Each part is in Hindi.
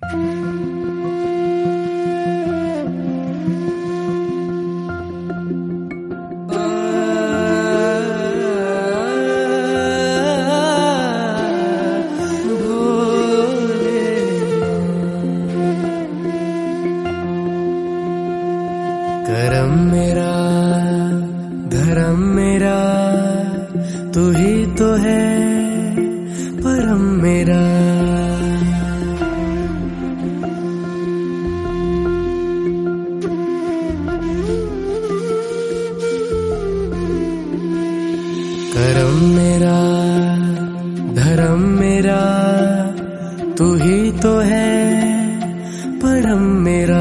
करम मेरा धर्म मेरा तू ही तो है परम मेरा। करम मेरा धर्म मेरा तू ही तो है परम मेरा।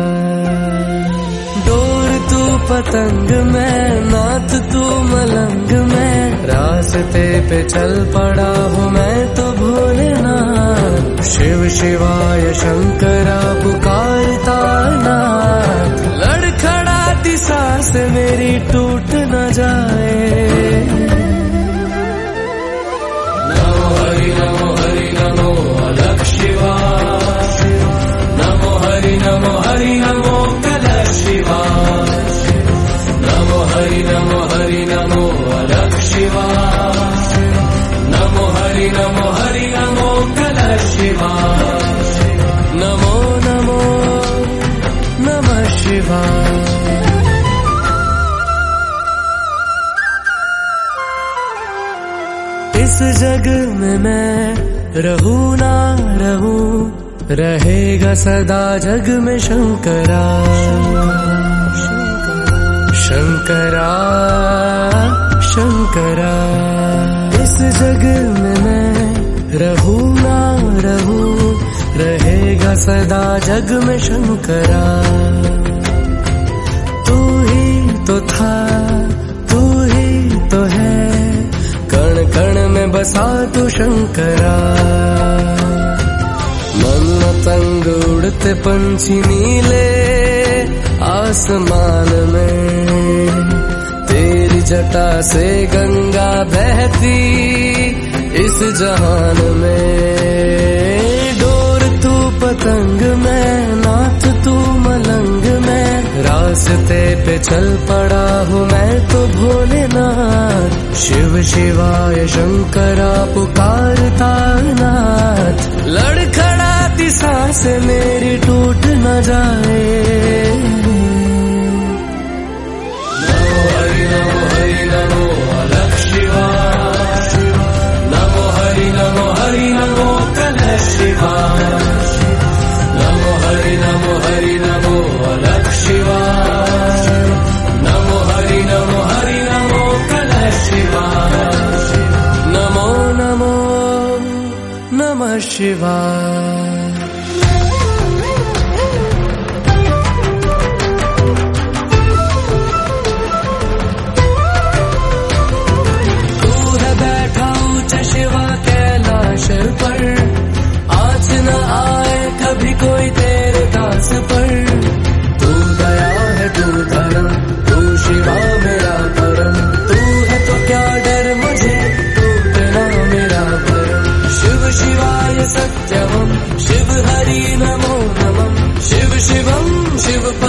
डोर तू पतंग मैं नाथ तू मलंग मैं, रास्ते पे चल पड़ा हूँ मैं तो भोलेनाथ। शिव शिवाय शंकरा पुकारता नाथ, लड़खड़ाती सांस मेरी टूट न जाए। नमो हरि नमो अलग शिवाय, नमो हरि नमो कलश शिवाय, नमो हरि नमो अलग शिवाय, नमो हरि नमो कलश शिवाय, नमो नमो नमः शिवाय। इस जग में मैं रहूं ना रहूं, रहेगा सदा जग में शंकरा। शंकरा शंकरा इस जग में मैं रहूं ना रहूं, रहेगा सदा जग में शंकरा। तू ही तो था तू ही तो है, कण कण में बसा तू शंकरा। मन तंग उड़ते पंछी नीले आसमान में, तेरी जटा से गंगा बहती इस जहान में। डोर तू पतंग मैं नाथ तू मलंग मैं, रास्ते पे चल पड़ा हूँ मैं तो भोलेनाथ। शिव शिवाय शंकरा पुकारता नाथ, लड़खड़ाती सांस मेरी टूट न जाए। नमो हरि नमो अलग शिवाय, नमो हरि नमो कलश शिवाय, नमो हरि नमो अलग शिवाय, नमो हरि नमो कलश शिवाय, नमो नमो नमः शिवाय। शिवा कैलाश पर आज न आए कभी कोई तेरे दास पर। तू दया है तू धर्म तू शिवा मेरा परम, तू है तो क्या डर मुझे टूटना मेरा भरम। शिव शिवाय सत्यम शिव हरि नमो नमः, शिव शिवम शिव